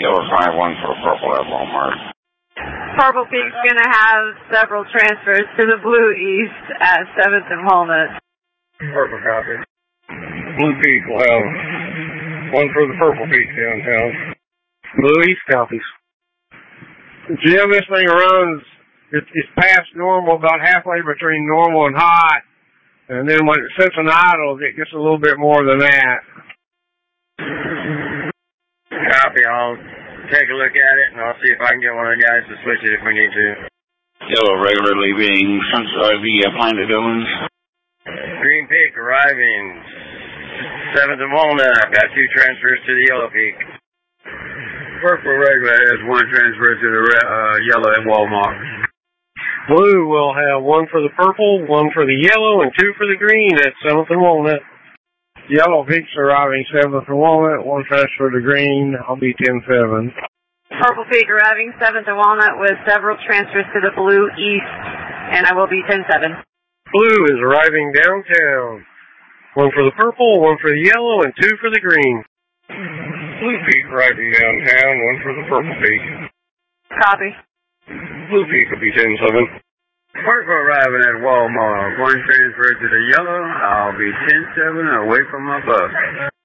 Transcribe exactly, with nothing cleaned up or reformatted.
Yellow five one for purple at Walmart. Purple Peak's going to have several transfers to the Blue East at seventh and Walnut. Purple copy. Blue Peak will have one for the Purple Peak downtown. Blue East copies. Jim, this thing runs, it's, it's past normal, about halfway between normal and hot. And then when it sits in idle, it gets a little bit more than that. Copy. I'll take a look at it, and I'll see if I can get one of the guys to switch it if we need to. Yellow regularly being since uh, the uh, planted villains. Green Peak arriving. seventh and Walnut. I've got two transfers to the Yellow Peak. Purple regular has one transfer to the uh, Yellow at Walmart. Blue will have one for the purple, one for the yellow, and two for the green at seventh and Walnut. Yellow Peak's arriving seventh and Walnut, one transfer to green. I'll be ten seven. Purple Peak arriving seventh and Walnut with several transfers to the Blue East, and I will be ten seven. Blue is arriving downtown. One for the purple, one for the yellow, and two for the green. Blue Peak arriving downtown, one for the Purple Peak. Copy. Blue Peak will be ten seven. Purple arriving at Walmart. One transfer to the yellow. I'll be ten seven away from my bus.